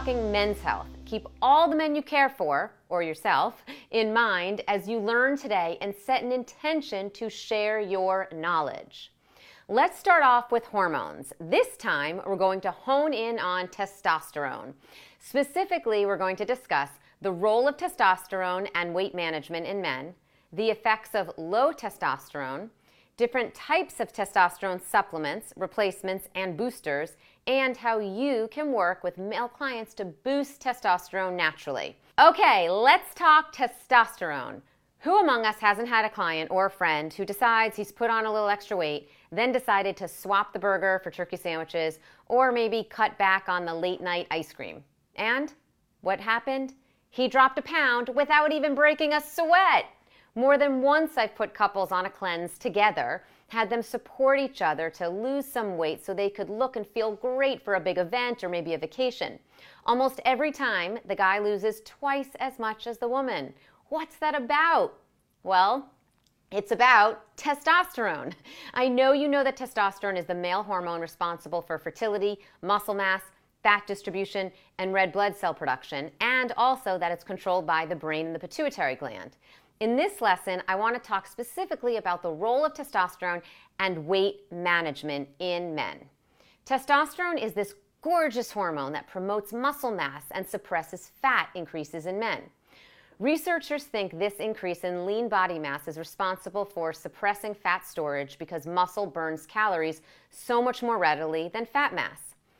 talking men's health. Keep all the men you care for, or yourself, in mind as you learn today and set an intention to share your knowledge. Let's start off with hormones. This time, we're going to hone in on testosterone. Specifically, we're going to discuss the role of testosterone and weight management in men, the effects of low testosterone, different types of testosterone supplements, replacements, and boosters, and how you can work with male clients to boost testosterone naturally. Okay, let's talk testosterone. Who among us hasn't had a client or a friend who decides he's put on a little extra weight, then decided to swap the burger for turkey sandwiches, or maybe cut back on the late night ice cream? And what happened? He dropped a pound without even breaking a sweat. More than once I've put couples on a cleanse together, had them support each other to lose some weight so they could look and feel great for a big event or maybe a vacation. Almost every time, the guy loses twice as much as the woman. What's that about? Well, it's about testosterone. I know you know that testosterone is the male hormone responsible for fertility, muscle mass, fat distribution, and red blood cell production, and also that it's controlled by the brain and the pituitary gland. In this lesson, I want to talk specifically about the role of testosterone and weight management in men. Testosterone is this gorgeous hormone that promotes muscle mass and suppresses fat increases in men. Researchers think this increase in lean body mass is responsible for suppressing fat storage because muscle burns calories so much more readily than fat mass.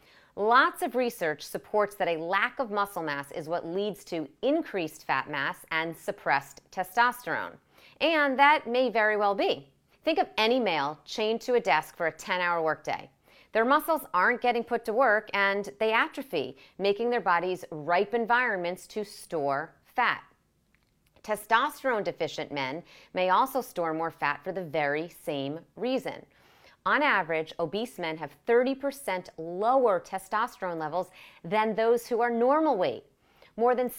Lots of research supports that a lack of muscle mass is what leads to increased fat mass and suppressed testosterone. And that may very well be. Think of any male chained to a desk for a 10-hour workday. Their muscles aren't getting put to work and they atrophy, making their bodies ripe environments to store fat. Testosterone deficient men may also store more fat for the very same reason. On average, obese men have 30% lower testosterone levels than those who are normal weight. More than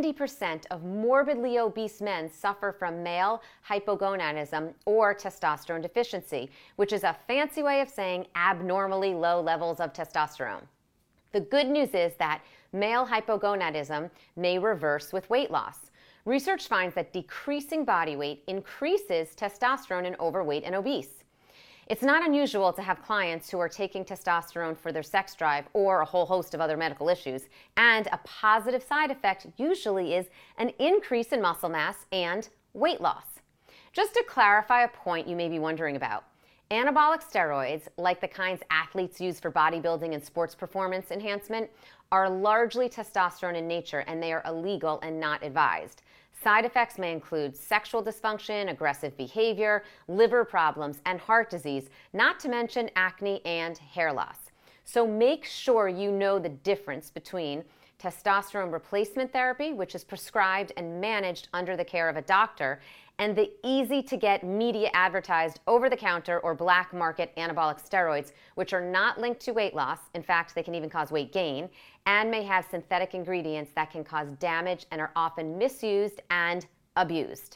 70% of morbidly obese men suffer from male hypogonadism or testosterone deficiency, which is a fancy way of saying abnormally low levels of testosterone. The good news is that male hypogonadism may reverse with weight loss. Research finds that decreasing body weight increases testosterone in overweight and obese. It's not unusual to have clients who are taking testosterone for their sex drive or a whole host of other medical issues, and a positive side effect usually is an increase in muscle mass and weight loss. Just to clarify a point you may be wondering about, anabolic steroids, like the kinds athletes use for bodybuilding and sports performance enhancement, are largely testosterone in nature and they are illegal and not advised. Side effects may include sexual dysfunction, aggressive behavior, liver problems, and heart disease, not to mention acne and hair loss. So make sure you know the difference between testosterone replacement therapy, which is prescribed and managed under the care of a doctor, and the easy-to-get media advertised over-the-counter or black market anabolic steroids, which are not linked to weight loss. In fact, they can even cause weight gain, and may have synthetic ingredients that can cause damage and are often misused and abused.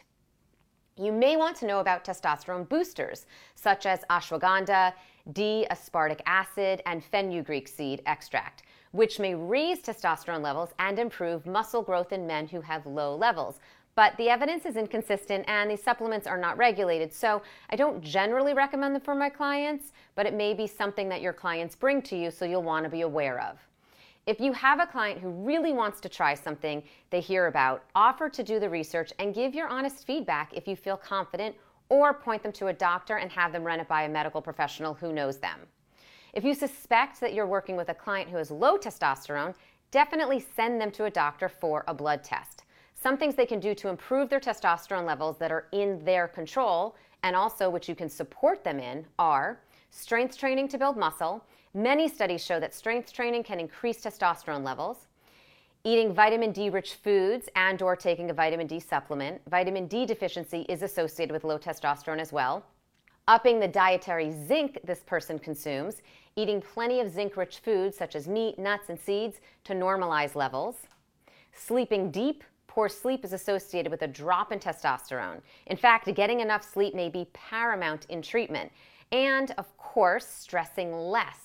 You may want to know about testosterone boosters, such as ashwagandha, D-aspartic acid, and fenugreek seed extract, which may raise testosterone levels and improve muscle growth in men who have low levels. But the evidence is inconsistent and these supplements are not regulated, so I don't generally recommend them for my clients, but it may be something that your clients bring to you, so you'll want to be aware of. If you have a client who really wants to try something they hear about, offer to do the research and give your honest feedback if you feel confident, or point them to a doctor and have them run it by a medical professional who knows them. If you suspect that you're working with a client who has low testosterone, definitely send them to a doctor for a blood test. Some things they can do to improve their testosterone levels that are in their control, and also which you can support them in, are strength training to build muscle. Many studies show that strength training can increase testosterone levels. Eating vitamin D-rich foods and or taking a vitamin D supplement. Vitamin D deficiency is associated with low testosterone as well. Upping the dietary zinc this person consumes. Eating plenty of zinc-rich foods such as meat, nuts, and seeds to normalize levels. Sleeping deep. Poor sleep is associated with a drop in testosterone. In fact, getting enough sleep may be paramount in treatment. And, of course, stressing less.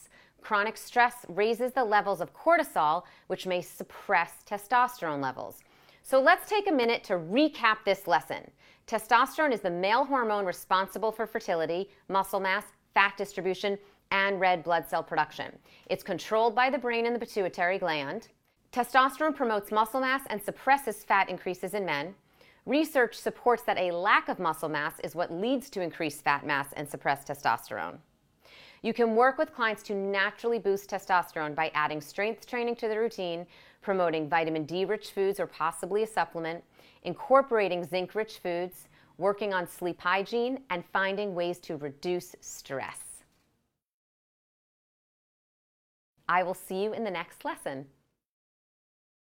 Chronic stress raises the levels of cortisol, which may suppress testosterone levels. So let's take a minute to recap this lesson. Testosterone is the male hormone responsible for fertility, muscle mass, fat distribution, and red blood cell production. It's controlled by the brain and the pituitary gland. Testosterone promotes muscle mass and suppresses fat increases in men. Research supports that a lack of muscle mass is what leads to increased fat mass and suppressed testosterone. You can work with clients to naturally boost testosterone by adding strength training to the routine, promoting vitamin D-rich foods or possibly a supplement, incorporating zinc-rich foods, working on sleep hygiene, and finding ways to reduce stress. I will see you in the next lesson.